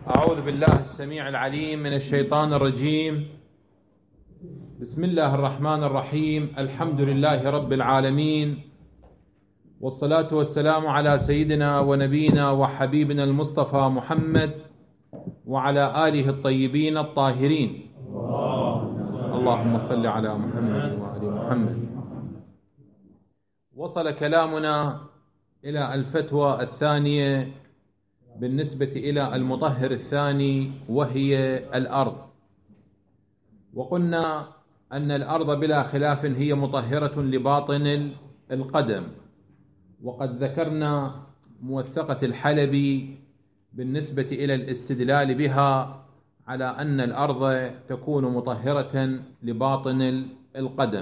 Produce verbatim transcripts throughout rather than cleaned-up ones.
أعوذ بالله السميع العليم من الشيطان الرجيم. بسم الله الرحمن الرحيم. الحمد لله رب العالمين، والصلاة والسلام على سيدنا ونبينا وحبيبنا المصطفى محمد وعلى آله الطيبين الطاهرين. اللهم صل على محمد وآل محمد. وصل كلامنا إلى الفتوى الثانية بالنسبة إلى المطهر الثاني، وهي الأرض. وقلنا أن الأرض بلا خلاف هي مطهرة لباطن القدم، وقد ذكرنا موثقة الحلبي بالنسبة إلى الاستدلال بها على أن الأرض تكون مطهرة لباطن القدم،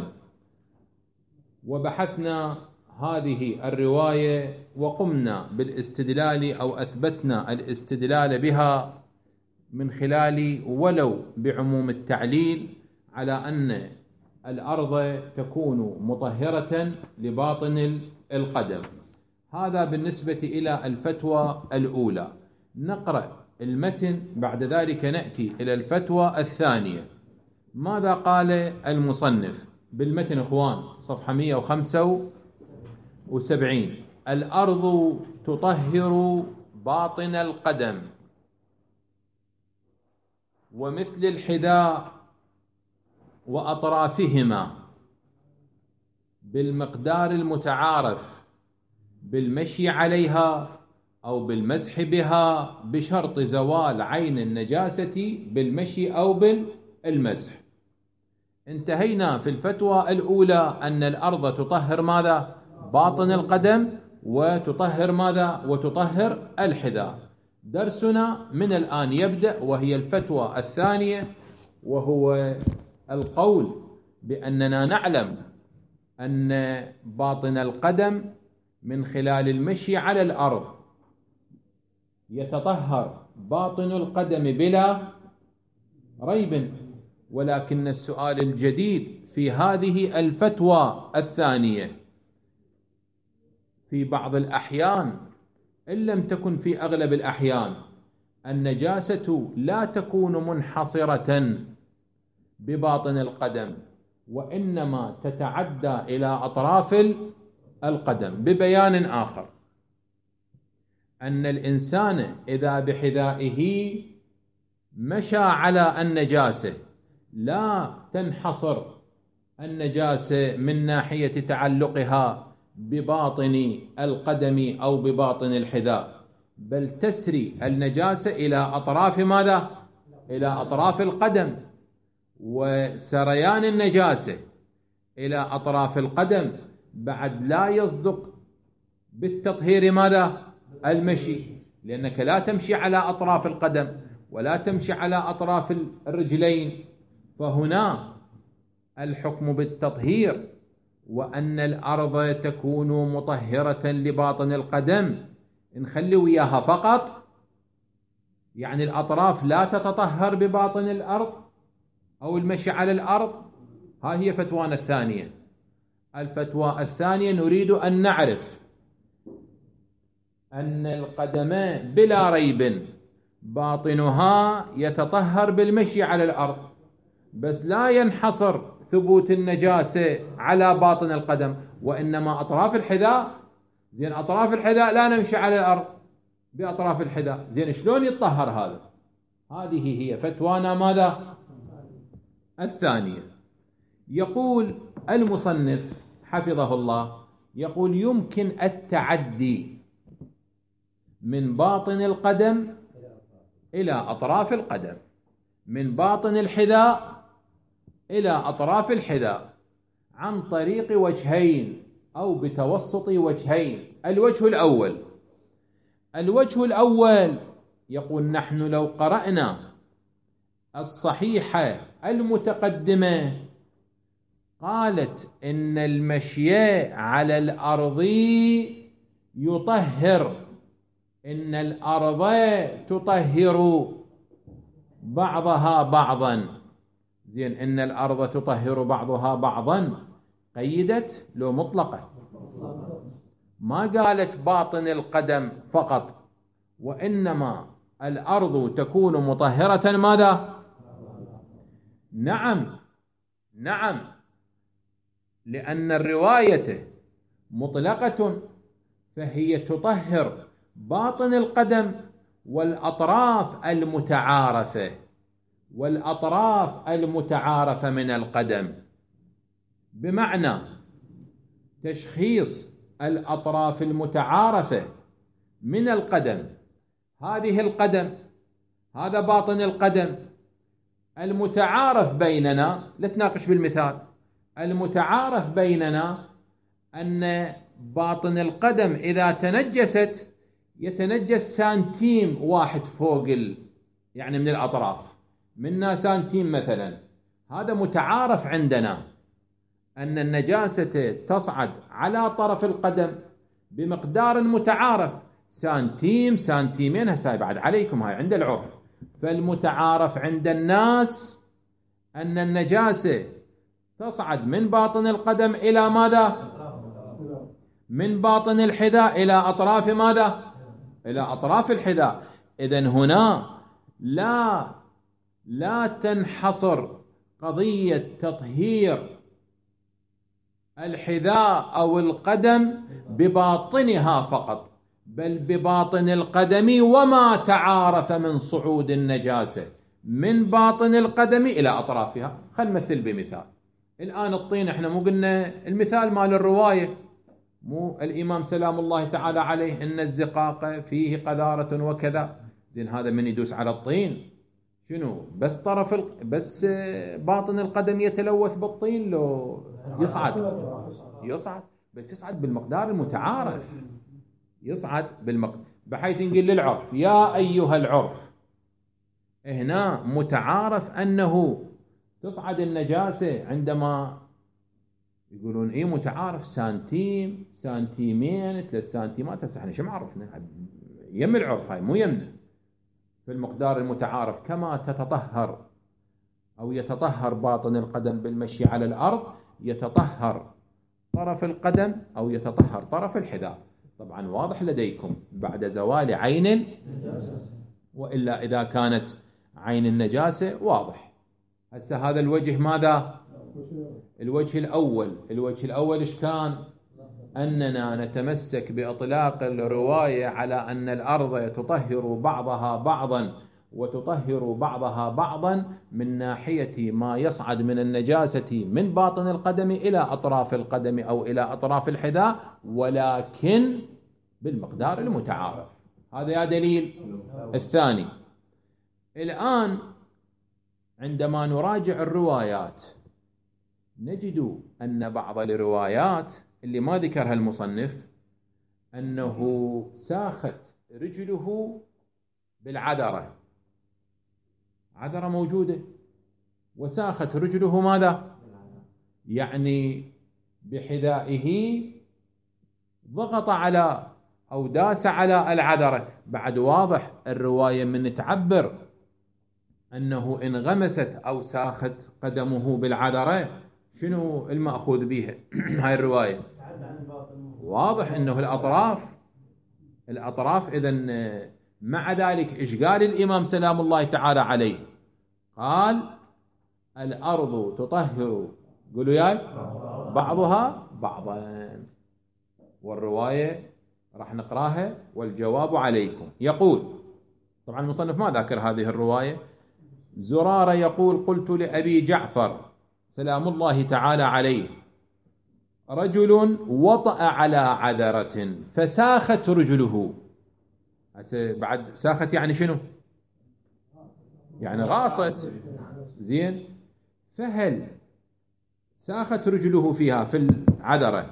وبحثنا هذه الرواية وقمنا بالاستدلال أو أثبتنا الاستدلال بها من خلال ولو بعموم التعليل على أن الأرض تكون مطهرة لباطن القدم. هذا بالنسبة إلى الفتوى الأولى. نقرأ المتن، بعد ذلك نأتي إلى الفتوى الثانية. ماذا قال المصنف بالمتن إخوان؟ صفحة مئة وخمسة وسبعين. الأرض تطهر باطن القدم ومثل الحذاء وأطرافهما بالمقدار المتعارف بالمشي عليها أو بالمسح بها، بشرط زوال عين النجاسة بالمشي أو بالمسح. انتهينا في الفتوى الأولى أن الأرض تطهر ماذا؟ باطن القدم، وتطهر ماذا؟ وتطهر الحذاء. درسنا من الآن يبدأ، وهي الفتوى الثانية، وهو القول بأننا نعلم أن باطن القدم من خلال المشي على الأرض يتطهر باطن القدم بلا ريب، ولكن السؤال الجديد في هذه الفتوى الثانية، في بعض الأحيان إن لم تكن في أغلب الأحيان النجاسة لا تكون منحصرة بباطن القدم، وإنما تتعدى إلى أطراف القدم. ببيان آخر، أن الإنسان إذا بحذائه مشى على النجاسة لا تنحصر النجاسة من ناحية تعلقها بباطن القدم أو بباطن الحذاء، بل تسري النجاسة إلى أطراف ماذا؟ إلى أطراف القدم. وسريان النجاسة إلى أطراف القدم بعد لا يصدق بالتطهير ماذا؟ المشي، لأنك لا تمشي على أطراف القدم ولا تمشي على أطراف الرجلين، فهنا الحكم بالتطهير، وأن الأرض تكون مطهرة لباطن القدم. نخلي وياها فقط، يعني الأطراف لا تتطهر بباطن الأرض أو المشي على الأرض. ها هي فتوانا الثانية. الفتوى الثانية نريد أن نعرف أن القدم بلا ريب باطنها يتطهر بالمشي على الأرض، بس لا ينحصر ثبوت النجاسة على باطن القدم، وإنما أطراف الحذاء. زين أطراف الحذاء لا نمشي على الأرض بأطراف الحذاء، زين شلون يتطهر هذا؟ هذه هي فتوانا ماذا؟ الثانية. يقول المصنف حفظه الله، يقول يمكن التعدي من باطن القدم إلى أطراف القدم، من باطن الحذاء إلى أطراف الحذاء، عن طريق وجهين أو بتوسط وجهين. الوجه الأول الوجه الأول يقول نحن لو قرأنا الصحيحة المتقدمة قالت إن المشي على الأرض يطهر، إن الأرض تطهر بعضها بعضا. زين إن الأرض تطهر بعضها بعضا قيدت لو مطلقة، ما قالت باطن القدم فقط، وإنما الأرض تكون مطهرة ماذا؟ نعم نعم، لأن الرواية مطلقة، فهي تطهر باطن القدم والأطراف المتعارفة والأطراف المتعارفة من القدم، بمعنى تشخيص الأطراف المتعارفة من القدم. هذه القدم، هذا باطن القدم المتعارف بيننا، لا تناقش بالمثال، المتعارف بيننا أن باطن القدم إذا تنجست يتنجس سانتيم واحد فوق ال... يعني من الأطراف منا سانتيم مثلا. هذا متعارف عندنا أن النجاسة تصعد على طرف القدم بمقدار متعارف، سانتيم سانتيمين، هسه بعد عليكم هاي عند العرف. فالمتعارف عند الناس أن النجاسة تصعد من باطن القدم إلى ماذا؟ من باطن الحذاء إلى أطراف ماذا؟ إلى أطراف الحذاء. إذن هنا لا لا تنحصر قضية تطهير الحذاء أو القدم بباطنها فقط، بل بباطن القدم وما تعارف من صعود النجاسة من باطن القدم إلى أطرافها. خل نمثل بمثال. الآن الطين، احنا مو قلنا المثال مال الرواية، مو الإمام سلام الله تعالى عليه إن الزقاق فيه قذارة وكذا، زين هذا من يدوس على الطين شنو؟ بس طرف ال... بس باطن القدم يتلوث بالطين لو يصعد؟ يصعد، بس يصعد بالمقدار المتعارف، يصعد بالمقدار، بحيث نقول للعرف يا أيها العرف هنا متعارف أنه تصعد النجاسة عندما يقولون إيه متعارف سانتيم سانتيمين ثلاث سانتيمات. هسه احنا شو معرفنا؟ يم العرف هاي مو يمنا. في المقدار المتعارف كما تتطهر أو يتطهر باطن القدم بالمشي على الأرض، يتطهر طرف القدم أو يتطهر طرف الحذاء. طبعا واضح لديكم بعد زوال عين، وإلا إذا كانت عين النجاسة واضح. هسه هذا الوجه ماذا؟ الوجه الأول. الوجه الأول إيش كان؟ أننا نتمسك بإطلاق الرواية على أن الأرض تطهر بعضها بعضا وتطهر بعضها بعضا من ناحية ما يصعد من النجاسة من باطن القدم إلى أطراف القدم أو إلى أطراف الحذاء، ولكن بالمقدار المتعارف. هذا يا دليل. الثاني، الآن عندما نراجع الروايات نجد أن بعض الروايات اللي ما ذكرها المصنف أنه ساخت رجله بالعذرة، عذرة موجودة، وساخت رجله ماذا؟ يعني بحذائه ضغط على أو داس على العذرة. بعد واضح الرواية من تعبر أنه انغمست أو ساخت قدمه بالعذرة، شنو المأخوذ بها؟ هاي الرواية واضح أنه الأطراف الأطراف. إذن مع ذلك إيش قال الإمام سلام الله تعالى عليه؟ قال الأرض تطهر، قولوا ياي، بعضها بعضا. والرواية راح نقراها والجواب عليكم. يقول، طبعا المصنف ما ذكر هذه الرواية. زرارة يقول قلت لأبي جعفر سلام الله تعالى عليه رجل وطأ على عذرة فساخت رجله. بعد ساخت يعني شنو؟ يعني غاصت، زين. فهل ساخت رجله فيها في العذرة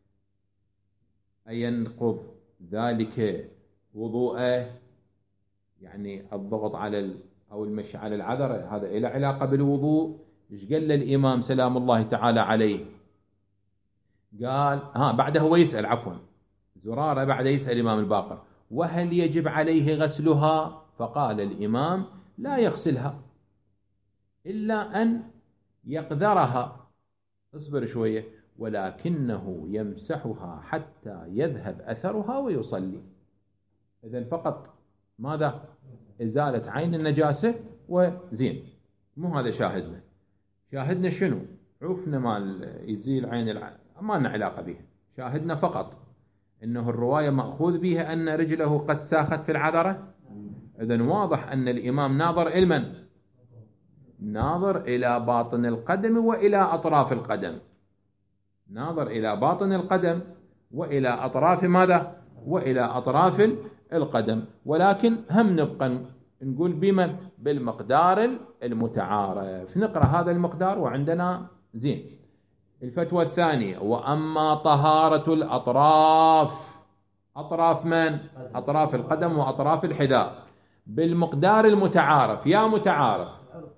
أينقض ذلك وضوءه؟ يعني الضغط على ال أو المشي على العذرة هذا إلى علاقة بالوضوء؟ إيش قال الإمام سلام الله تعالى عليه؟ قال ها بعده هو يسأل، عفوا زرارة بعد يسأل الإمام الباقر وهل يجب عليه غسلها؟ فقال الإمام لا يغسلها إلا أن يقذرها، اصبر شوية، ولكنه يمسحها حتى يذهب أثرها ويصلي. إذن فقط ماذا؟ إزالة عين النجاسة وزين. مو هذا شاهدنا. شاهدنا شنو؟ عرفنا مال يزيل عين الع... ما لنا علاقة به. شاهدنا فقط إنه الرواية مأخوذ بها أن رجله قد ساخت في العذرة. إذن واضح أن الإمام ناظر إلى من؟ ناظر إلى باطن القدم وإلى أطراف القدم. ناظر إلى باطن القدم وإلى أطراف ماذا؟ وإلى أطراف القدم. ولكن هم نبقى نقول بمن؟ بالمقدار المتعارف. نقرأ هذا المقدار وعندنا زين. الفتوى الثانية: وأما طهارة الأطراف، أطراف من؟ أطراف القدم وأطراف الحذاء، بالمقدار المتعارف. يا متعارف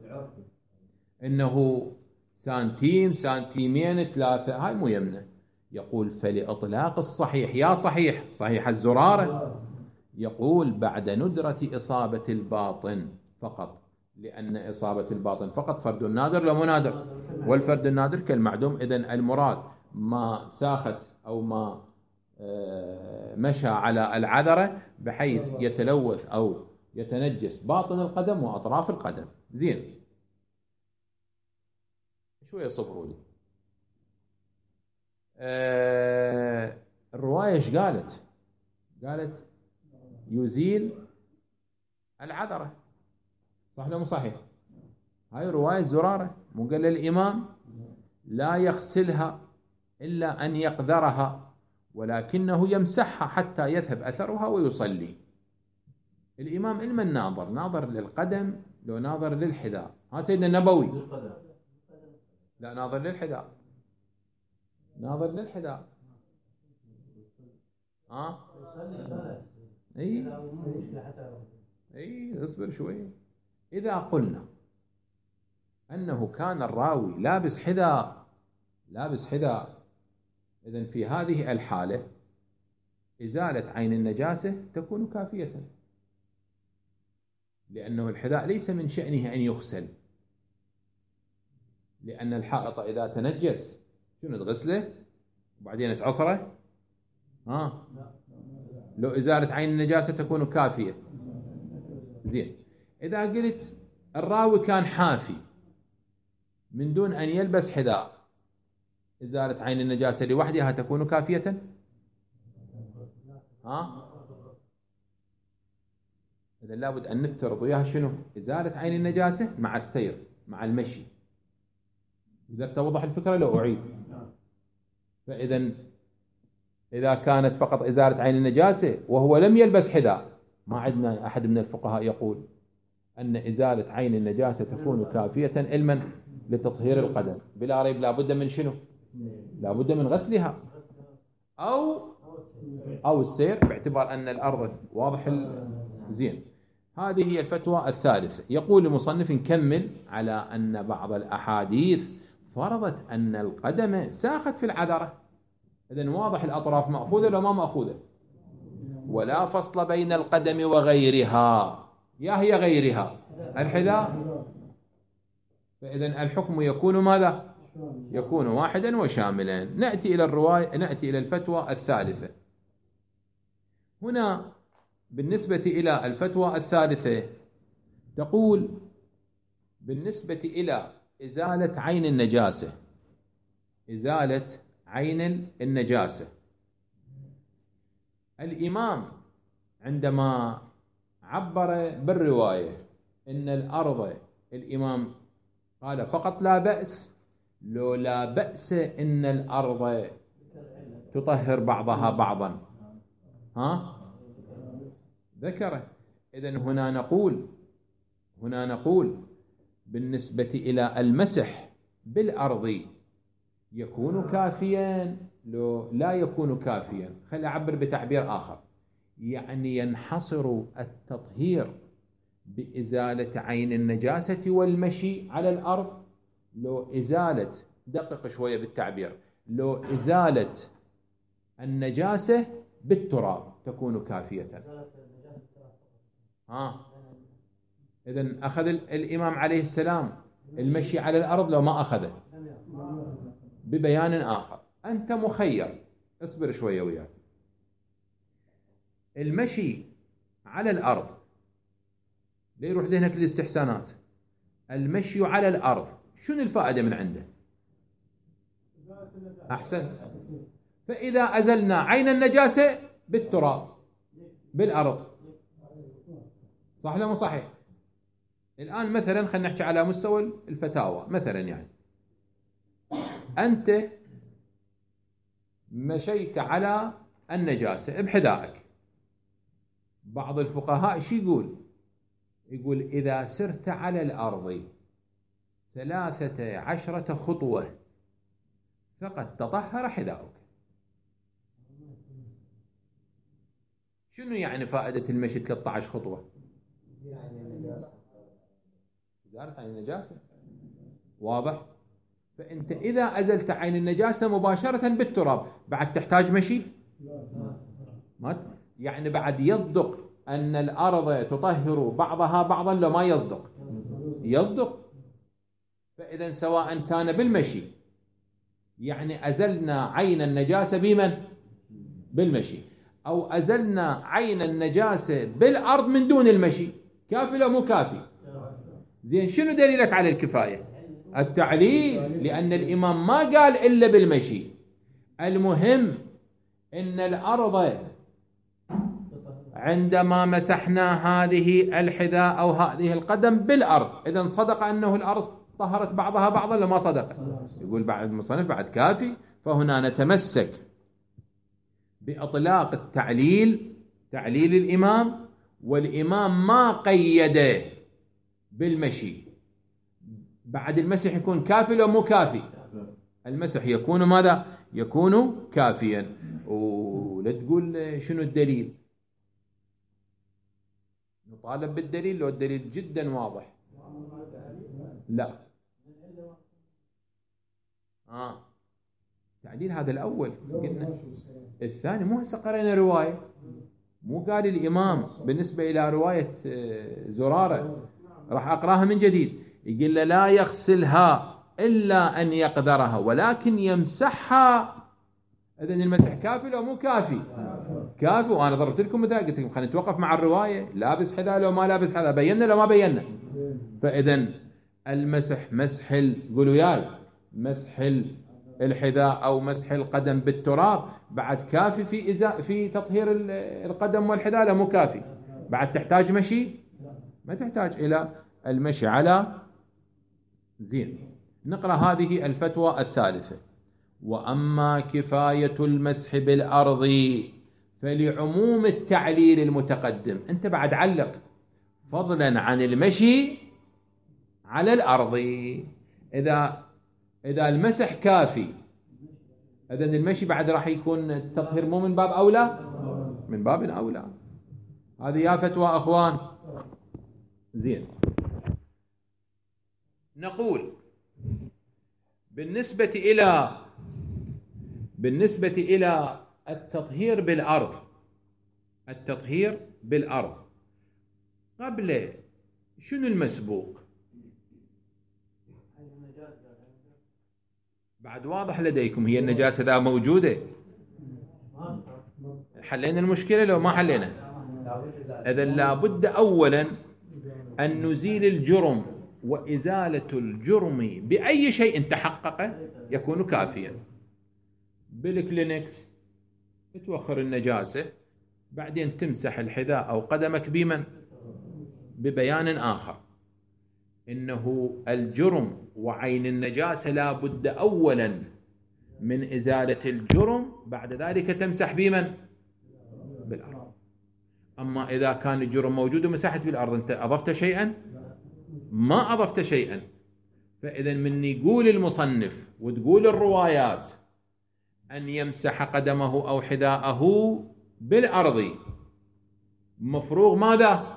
إنه سانتيم، سانتيمين، ثلاثة، هاي مو يمنى. يقول فلإطلاق الصحيح، يا صحيح، صحيح الزرارة، يقول بعد ندرة إصابة الباطن فقط، لأن إصابة الباطن فقط فرد نادر لو مو نادر، والفرد النادر كالمعدوم. إذن المراد ما ساخت أو ما مشى على العذرة بحيث يتلوث أو يتنجس باطن القدم وأطراف القدم. زين، شوية صبروا لي. أه الرواية ايش قالت؟ قالت يزيل العذرة، صح ولا مو صحيح؟ هاي رواية زرارة. مو قال الإمام لا يغسلها إلا أن يقذرها ولكنه يمسحها حتى يذهب أثرها ويصلي. الإمام إلما ناظر، ناظر للقدم لو ناظر للحذاء. ها سيدنا النبوي لا، ناظر للحذاء، ناظر للحذاء. ها اي اي اصبر شوي. اذا قلنا انه كان الراوي لابس حذاء، لابس حذاء، اذن في هذه الحالة ازالة عين النجاسة تكون كافية، لانه الحذاء ليس من شأنه ان يغسل، لان الحائط اذا تنجس شنو تغسله وبعدين تعصره؟ ها لو ازالة عين النجاسة تكون كافية. زين، اذا قلت الراوي كان حافي من دون ان يلبس حذاء، ازالة عين النجاسة لوحدها تكون كافية؟ ها اذا لابد ان نفترض وياها شنو؟ ازالة عين النجاسة مع السير، مع المشي. قدرت اوضح الفكرة لو اعيد؟ فاذا إذا كانت فقط إزالة عين النجاسة وهو لم يلبس حذاء، ما عندنا أحد من الفقهاء يقول أن إزالة عين النجاسة تكون كافية علما لتطهير القدم. بلا ريب لابد من شنو؟ لابد من غسلها أو أو السير، باعتبار أن الأرض واضح. زين، هذه هي الفتوى الثالثة. يقول المصنف نكمل على أن بعض الأحاديث فرضت أن القدم ساخت في العذرة. إذن واضح الأطراف مأخوذة ولا ما مأخوذة؟ ولا فصل بين القدم وغيرها. يا هي غيرها الحذاء. فإذن الحكم يكون ماذا؟ يكون واحدا وشاملا. نأتي إلى الرواية، نأتي إلى الفتوى الثالثة. هنا بالنسبة إلى الفتوى الثالثة تقول بالنسبة إلى إزالة عين النجاسة، إزالة عين النجاسة، الإمام عندما عبر بالرواية إن الأرض، الإمام قال فقط لا بأس، لو لا بأس إن الأرض تطهر بعضها بعضا؟ ها ذكره. إذن هنا نقول هنا نقول بالنسبة إلى المسح بالأرض يكون كافيا لو لا يكون كافيا. خلي أعبر بتعبير آخر، يعني ينحصر التطهير بإزالة عين النجاسة والمشي على الأرض، لو إزالة، دقق شوية بالتعبير، لو إزالة النجاسة بالتراب تكون كافية. ها إذن أخذ الإمام عليه السلام المشي على الأرض لو ما أخذه؟ ببيان آخر، أنت مخير، اصبر شوية وياك. المشي على الأرض لا يروح ذهنك للاستحسانات. المشي على الأرض شنو الفائدة من عنده؟ أحسنت. فإذا أزلنا عين النجاسة بالتراب بالأرض، صح ولا مو صحيح؟ الآن مثلا خلينا نحكي على مستوى الفتاوى مثلا، يعني أنت مشيت على النجاسة بحذائك، بعض الفقهاء شو يقول؟ يقول إذا سرت على الأرض ثلاثة عشرة خطوة فقد تطهر حذاؤك. شنو يعني فائدة المشي ثلاثة عشر خطوة؟ زارت عين النجاسة، واضح؟ فأنت إذا أزلت عين النجاسة مباشرة بالتراب بعد تحتاج مشي؟ ما يعني بعد يصدق أن الأرض تطهر بعضها بعضا لو ما يصدق؟ يصدق. فإذا سواء كان بالمشي، يعني أزلنا عين النجاسة بمن؟ بالمشي، أو أزلنا عين النجاسة بالأرض من دون المشي، كافي لو مو كافي؟ زين، شنو دليلك على الكفاية؟ التعليل، لأن الإمام ما قال إلا بالمشي. المهم إن الأرض عندما مسحنا هذه الحذاء أو هذه القدم بالأرض، إذا صدق أنه الأرض طهرت بعضها بعضا لما صدق؟ يقول بعد المصنف بعد كافي. فهنا نتمسك بإطلاق التعليل، تعليل الإمام، والإمام ما قيده بالمشي. بعد المسح يكون كافي لو مو كافي؟ المسح يكون ماذا؟ يكون كافيا. ولا تقول شنو الدليل؟ نطالب بالدليل لو الدليل جدا واضح. لا، آه. تعديل هذا الأول قلنا. الثاني مو هسه قرأنا رواية، مو قال الإمام بالنسبة إلى رواية زرارة، راح أقراها من جديد. يقول له لا يغسلها إلا أن يقدرها ولكن يمسحها. إذن المسح كافي لو مو كافي؟ كافي. وأنا ضربت لكم مثال، قلت لكم خلينا نتوقف مع الرواية، لابس حذاء لو ما لابس حذاء، بينا لو ما بينا. فإذن المسح مسح قولوا ياي مسح الحذاء أو مسح القدم بالتراب بعد كافي في إزاء في تطهير القدم والحذاء، لا مو كافي؟ بعد تحتاج مشي؟ ما تحتاج إلى المشي على. زين، نقرأ هذه الفتوى الثالثة. وأما كفاية المسح بالأرض فلعموم التعليل المتقدم. أنت بعد علق فضلا عن المشي على الأرض. إذا إذا المسح كافي، إذن المشي بعد راح يكون التطهير مو من باب أولى؟ من باب أولى. هذه يا فتوى أخوان. زين، نقول بالنسبة إلى بالنسبة إلى التطهير بالأرض، التطهير بالأرض قبل شنو المسبوق؟ بعد واضح لديكم هي النجاسة ذا موجودة. حلينا المشكلة لو ما حلينا؟ إذن لابد أولا أن نزيل الجرم، وإزالة الجرم بأي شيء تحقق يكون كافيا. بالكلينكس توخر النجاسة، بعدين تمسح الحذاء أو قدمك بمن؟ ببيان آخر إنه الجرم وعين النجاسة لا بد أولا من إزالة الجرم، بعد ذلك تمسح بمن؟ بالأرض. أما إذا كان الجرم موجود ومسحت بالأرض، أنت أضفت شيئا؟ ما أضفت شيئا. فإذا من يقول المصنف وتقول الروايات أن يمسح قدمه أو حذاءه بالأرض، مفروغ ماذا؟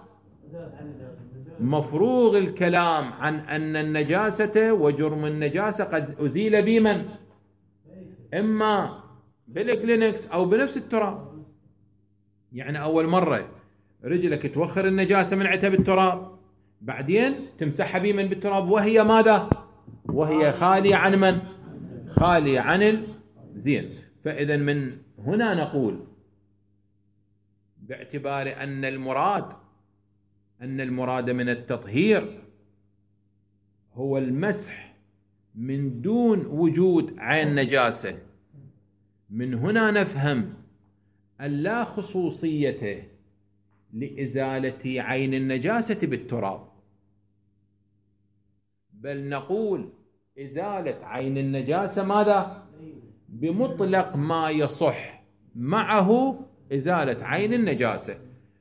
مفروغ الكلام عن أن النجاسة وجرم النجاسة قد أزيل بمن؟ إما بالكلينكس أو بنفس التراب. يعني أول مرة رجلك توخر النجاسة من عتب التراب، بعدين تمسحها بمن؟ بالتراب، وهي ماذا؟ وهي خالية عن من؟ خالية عن الزين. فإذا من هنا نقول باعتبار أن المراد أن المراد من التطهير هو المسح من دون وجود عين نجاسة. من هنا نفهم أن لا خصوصية لإزالة عين النجاسة بالتراب، بل نقول إزالة عين النجاسة ماذا؟ بمطلق ما يصح معه إزالة عين النجاسة.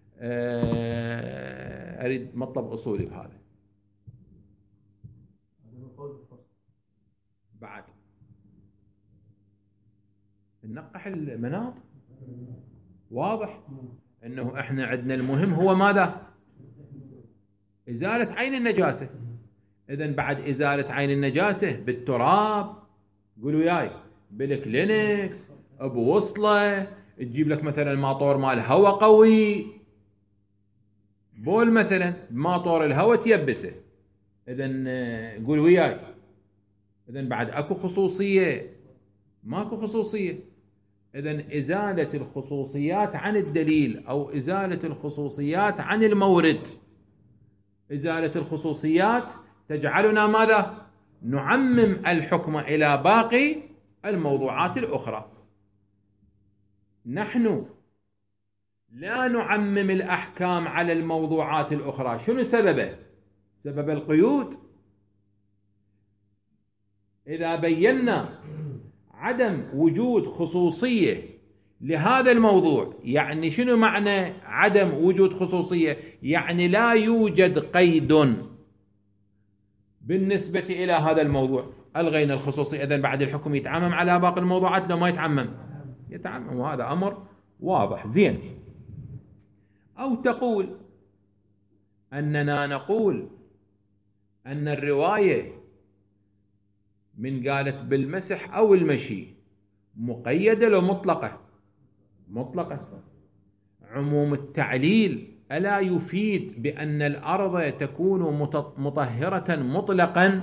أريد مطلب أصولي بهذا بعد ننقح المناط. واضح أنه إحنا عندنا المهم هو ماذا؟ إزالة عين النجاسة. إذن بعد إزالة عين النجاسة بالتراب، قولوا وياي، بالكلينكس، بوصلة، تجيب لك مثلا ماطور مال هواء قوي، بول مثلا ماطور الهواء تيبسه. إذن قولوا وياي، إذن بعد أكو خصوصية؟ ماكو خصوصية. إذن إزالة الخصوصيات عن الدليل أو إزالة الخصوصيات عن المورد، إزالة الخصوصيات تجعلنا ماذا؟ نعمم الحكم إلى باقي الموضوعات الأخرى. نحن لا نعمم الأحكام على الموضوعات الأخرى. شنو سببه؟ سبب القيود. إذا بينا عدم وجود خصوصية لهذا الموضوع، يعني شنو معنى عدم وجود خصوصية؟ يعني لا يوجد قيد بالنسبة إلى هذا الموضوع، ألغينا الخصوصية. إذن بعد الحكم يتعمم على باقي الموضوعات لو ما يتعمم؟ يتعمم، وهذا أمر واضح. زين. أو تقول أننا نقول أن الرواية من قالت بالمسح أو المشي مقيدة لو مطلقة؟ مطلقة. عموم التعليل ألا يفيد بأن الأرض تكون مطهرة مطلقا،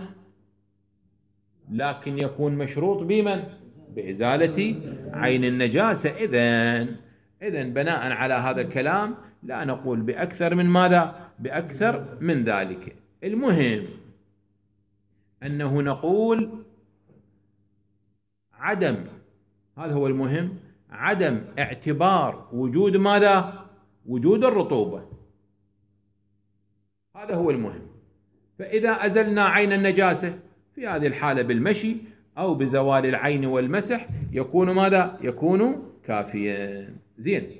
لكن يكون مشروط بمن؟ بإزالة عين النجاسة. إذن إذن بناء على هذا الكلام لا نقول بأكثر من ماذا؟ بأكثر من ذلك. المهم أنه نقول عدم، هذا هو المهم، عدم اعتبار وجود ماذا؟ وجود الرطوبة. هذا هو المهم. فإذا أزلنا عين النجاسة في هذه الحالة بالمشي أو بزوال العين والمسح يكون ماذا؟ يكون كافيا. زين.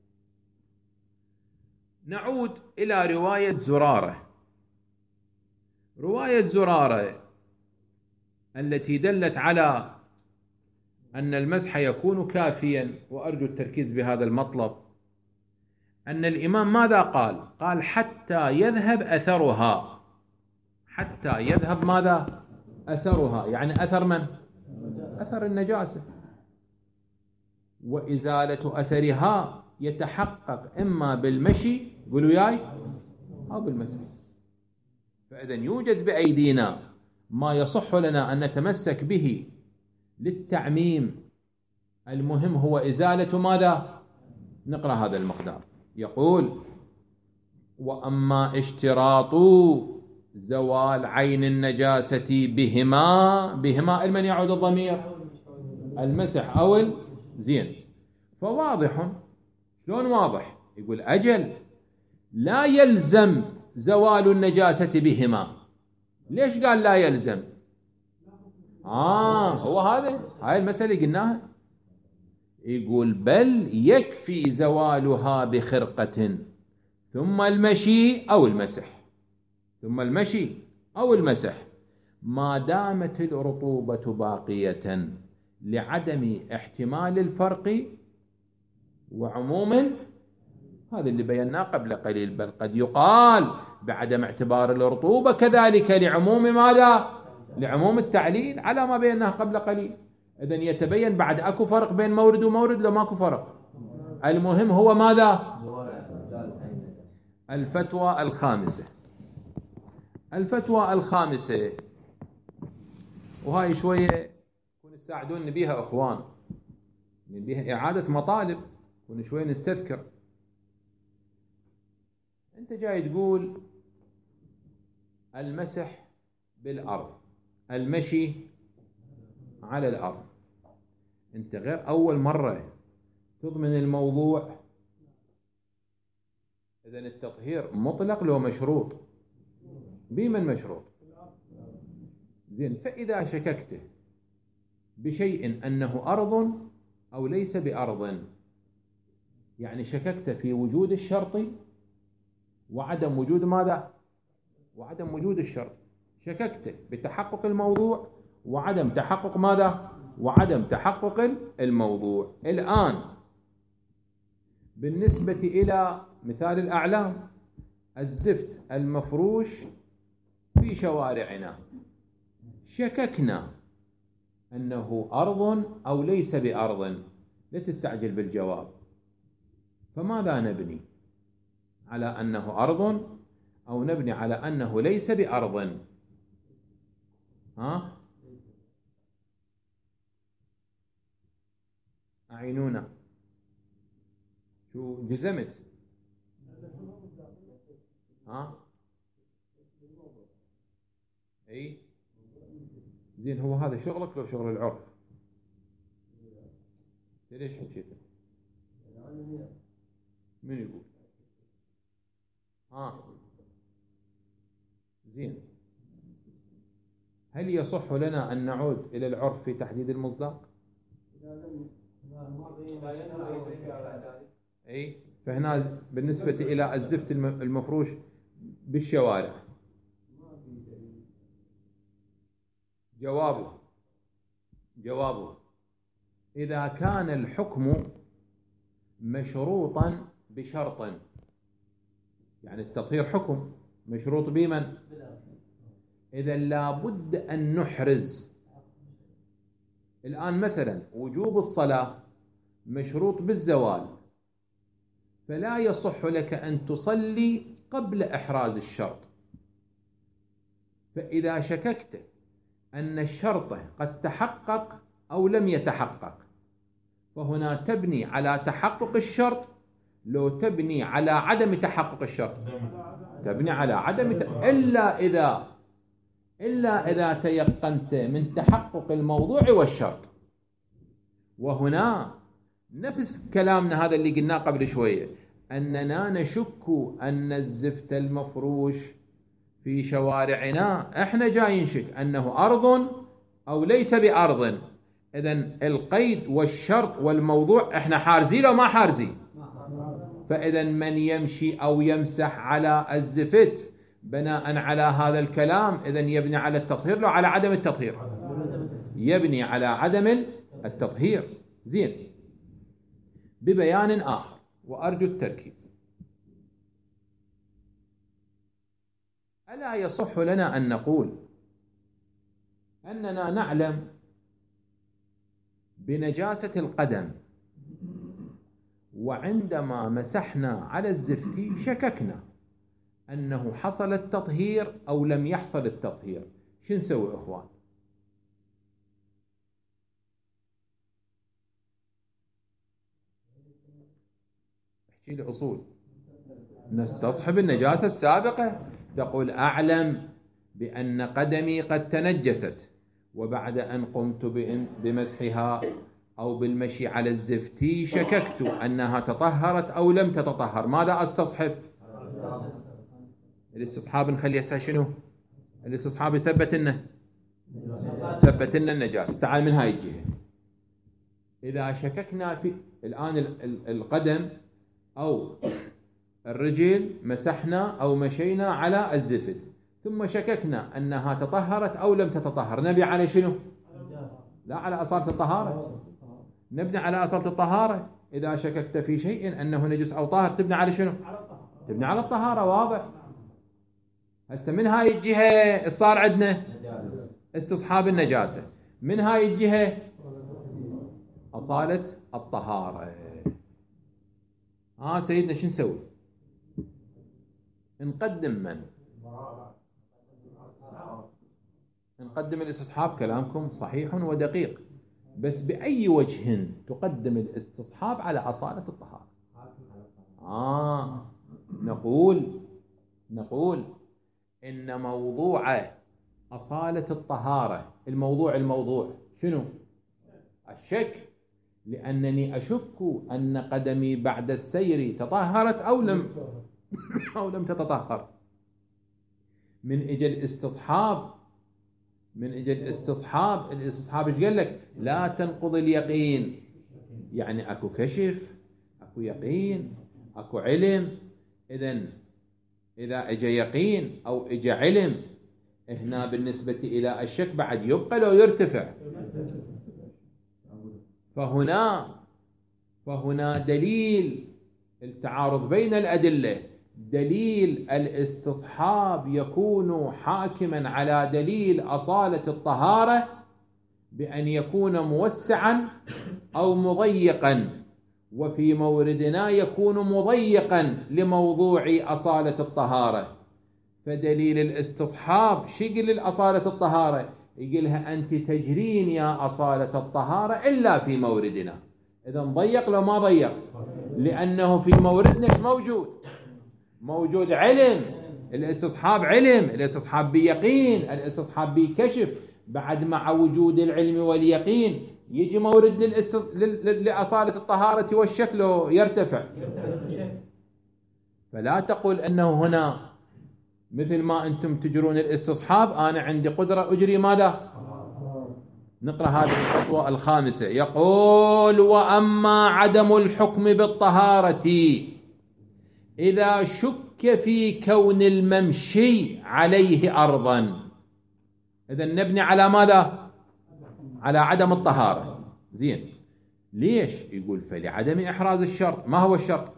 نعود إلى رواية زرارة. رواية زرارة التي دلت على أن المسح يكون كافيا، وأرجو التركيز بهذا المطلب، أن الإمام ماذا قال؟ قال حتى يذهب أثرها. حتى يذهب ماذا؟ أثرها، يعني أثر من؟ أثر النجاسة. وإزالة أثرها يتحقق إما بالمشي، قولوا ياي، أو بالمسح. فإذن يوجد بأيدينا ما يصح لنا أن نتمسك به للتعميم. المهم هو إزالة ماذا؟ نقرأ هذا المقدار. يقول: وأما اشتراط زوال عين النجاسة بهما، بهما لمن يعود الضمير؟ المسح أو زين. فواضح. شلون واضح؟ يقول أجل لا يلزم زوال النجاسة بهما. ليش قال لا يلزم؟ آه هو هذا، هاي المسألة قلناها. يقول بل يكفي زوالها بخرقة ثم المشي أو المسح، ثم المشي أو المسح ما دامت الرطوبة باقية لعدم احتمال الفرق وعموم. هذا اللي بيناه قبل قليل. بل قد يقال بعدم اعتبار الرطوبة كذلك لعموم ماذا؟ لعموم التعليل على ما بيناه قبل قليل. إذن يتبين بعد أكو فرق بين مورد ومورد لو ماكو فرق. المهم هو ماذا؟ الفتوى الخامسة. الفتوى الخامسة، وهاي شوية كون تساعدون بيها أخوان، بيها إعادة مطالب، كون شوية نستذكر. أنت جاي تقول المسح بالأرض، المشي على الأرض، أنت غير أول مرة تضمن الموضوع. إذن التطهير مطلق لو مشروط؟ بمن مشروط؟ زين، فإذا شككت بشيء أنه أرض أو ليس بأرض، يعني شككت في وجود الشرط وعدم وجود ماذا؟ وعدم وجود الشرط. شككت بتحقق الموضوع وعدم تحقق ماذا؟ وعدم تحقق الموضوع. الآن بالنسبة إلى مثال الأعلام، الزفت المفروش في شوارعنا، شككنا أنه أرض أو ليس بأرض، لا تستعجل بالجواب. فماذا نبني؟ على أنه أرض أو نبني على أنه ليس بأرض؟ ها؟ أعينونا. شو جزمت؟ ها؟ أي زين، هو هذا شغلك لو شغل العرف؟ ليش حكيت؟ من يقول؟ ها زين، هل يصح لنا أن نعود إلى العرف في تحديد المصداق؟ أي، فهنا بالنسبة إلى الزفت المفروش بالشوارع، جوابه جوابه إذا كان الحكم مشروطا بشرط، يعني التطهير حكم مشروط بمن؟ إذا لابد أن نحرز. الآن مثلا وجوب الصلاة مشروط بالزوال، فلا يصح لك أن تصلي قبل إحراز الشرط. فإذا شككت أن الشرط قد تحقق أو لم يتحقق، فهنا تبني على تحقق الشرط. لو تبني على عدم تحقق الشرط، تبني على عدم ت... إلا إذا إلا إذا تيقنت من تحقق الموضوع والشرط. وهنا نفس كلامنا هذا اللي قلناه قبل شوية، أننا نشك أن الزفت المفروش في شوارعنا، إحنا جاي نشك أنه أرض أو ليس بأرض. إذن القيد والشرط والموضوع إحنا حارزين أو ما حارزين؟ فإذا من يمشي أو يمسح على الزفت بناء على هذا الكلام، إذن يبني على التطهير لو على عدم التطهير؟ يبني على عدم التطهير. زين، ببيان آخر وأرجو التركيز. ألا يصح لنا أن نقول أننا نعلم بنجاسة القدم، وعندما مسحنا على الزفت شككنا أنه حصل التطهير أو لم يحصل التطهير؟ شو نسوي إخوان؟ احكي لي أصول. نستصحب النجاسة السابقة. تقول أعلم بأن قدمي قد تنجست، وبعد أن قمت بمسحها أو بالمشي على الزفت شككت أنها تطهرت أو لم تتطهر. ماذا أستصحب؟ الاستصحاب نخلي شنو؟ الاستصحاب يثبت لنا ثبت لنا النجاسة. تعال من هاي الجهة، إذا شككنا في الآن القدم أو الرجل مسحنا أو مشينا على الزفت، ثم شككنا أنها تطهرت أو لم تتطهر، نبي على شنو؟ لا على أصالة الطهارة، نبني على أصالة الطهارة. إذا شككت في شيء أنه نجس أو طاهر تبني على شنو؟ تبني على الطهارة. واضح؟ هسه من هاي الجهة صار عندنا استصحاب النجاسة، من هاي الجهة أصالة الطهارة. ها آه سيدنا شو نسوي؟ نقدم من؟ نقدم الاستصحاب. كلامكم صحيح ودقيق، بس بأي وجه تقدم الاستصحاب على أصالة الطهارة؟ آه نقول نقول إن موضوع أصالة الطهارة، الموضوع الموضوع شنو؟ الشك، لأنني أشك أن قدمي بعد السير تطهرت أو لم أو لم تتطهر. من إجل الاستصحاب من إجل الاستصحاب الاستصحاب إيش قال لك؟ لا تنقض اليقين، يعني أكو كشف، أكو يقين، أكو علم. إذن إذا إجا يقين أو إجا علم، هنا بالنسبة إلى الشك بعد يبقى لو يرتفع. فهنا فهنا دليل التعارض بين الأدلة، دليل الاستصحاب يكون حاكما على دليل أصالة الطهارة بأن يكون موسعا أو مضيقا، وفي موردنا يكون مضيقا لموضوع أصالة الطهارة. فدليل الاستصحاب شقل الأصالة الطهارة، يقولها أنت تجرين يا أصالة الطهارة إلا في موردنا. إذا ضيق لو ما ضيق، لأنه في موردنا موجود موجود علم، الاستصحاب علم، الاستصحاب بيقين، الاستصحاب بكشف. بعد مع وجود العلم واليقين يجي مورد للأسص... لأصالة الطهارة والشكل يرتفع. فلا تقول أنه هنا مثل ما أنتم تجرون الاستصحاب أنا عندي قدرة أجري ماذا؟ نقرأ هذه الخطوة الخامسة. يقول: وأما عدم الحكم بالطهارة إذا شك في كون الممشي عليه أرضا. إذن نبني على ماذا؟ على عدم الطهارة. زين، ليش؟ يقول فلعدم إحراز الشرط. ما هو الشرط؟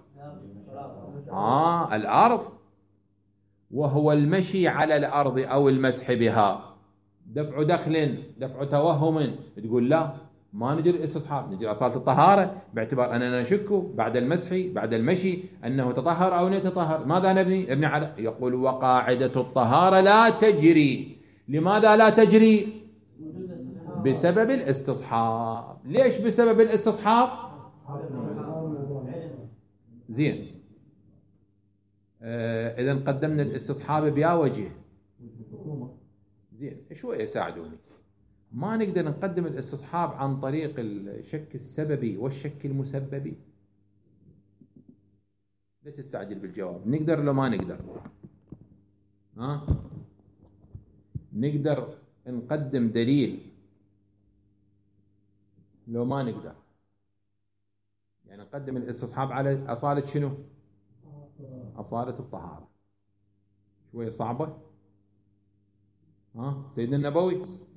آه الأرض، وهو المشي على الأرض أو المسح بها. دفع دخل، دفع توهم. تقول لا، ما نجري استصحاب، نجري أصالة الطهارة باعتبار أننا نشك بعد المسح بعد المشي أنه تطهر أو لا يتطهر. ماذا نبني؟ نبني على، يقول: وقاعدة الطهارة لا تجري. لماذا لا تجري؟ بسبب الاستصحاب. ليش بسبب الاستصحاب؟ زين، آه إذا قدمنا الاستصحاب بيا وجه. زين، شوية ساعدوني. ما نقدر نقدم الاستصحاب عن طريق الشك السببي والشك المسببي. لا تستعجل بالجواب. نقدر لو ما نقدر؟ ها؟ نقدر نقدم دليل لو ما نقدر، يعني نقدم الاستصحاب على أصالة شنو؟ أصالة الطهارة. شوية صعبة. ها سيدنا النبوي؟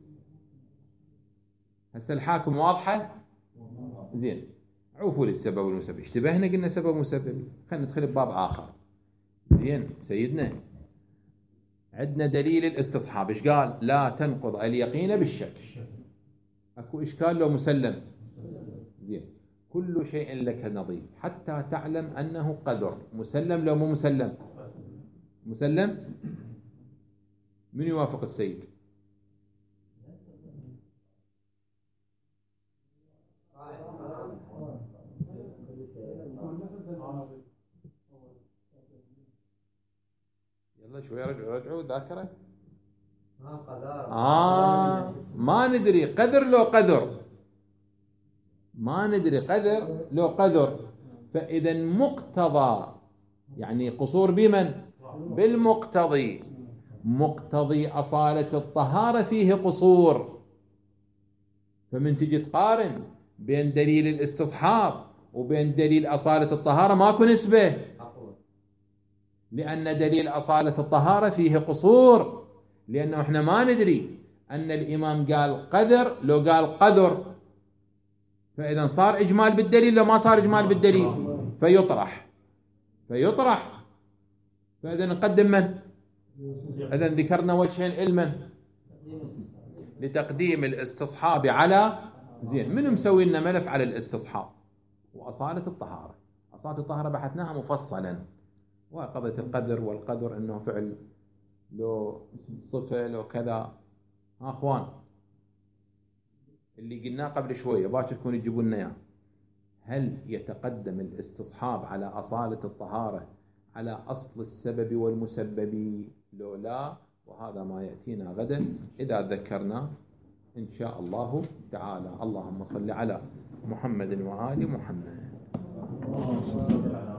هسه الحاكم واضحة؟ زين، عوفوا للسبب والمسبب. اشتبهنا قلنا سبب ومسبب، خلينا ندخل بباب آخر. زين سيدنا، عندنا دليل الاستصحاب ايش قال؟ لا تنقض اليقين بالشك. اكو اشكال لو مسلم؟ زين، كل شيء لك نظير حتى تعلم انه قدر. مسلم لو مو مسلم؟ مسلم. من يوافق السيد؟ يلا شوي رجعوا رجعوا ذاكرة. آه ما ندري قدر لو قدر، ما ندري قدر لو قدر. فإذا مقتضى، يعني قصور بمن؟ بالمقتضي. مقتضي أصالة الطهارة فيه قصور. فمن تجي تقارن بين دليل الاستصحاب وبين دليل أصالة الطهارة ماكو نسبة، لأن دليل أصالة الطهارة فيه قصور، لأنه احنا ما ندري أن الإمام قال قدر لو قال قدر. فإذا صار إجمال بالدليل لو ما صار إجمال بالدليل فيطرح فيطرح فإذا نقدم من؟ إذا ذكرنا وجهين علما لتقديم الاستصحاب على زين. من مسوي لنا ملف على الاستصحاب وأصالة الطهارة؟ أصالة الطهارة بحثناها مفصلا، وقضية القدر والقدر أنه فعل لو صفة لو كذا. ها أخوان، اللي قلناه قبل شوية باكر تكون تجيبوا لنا إياه. هل يتقدم الاستصحاب على أصالة الطهارة على أصل السبب والمسبب لولا، وهذا ما يأتينا غدا إذا ذكرنا إن شاء الله تعالى. اللهم صل على محمد وآل محمد.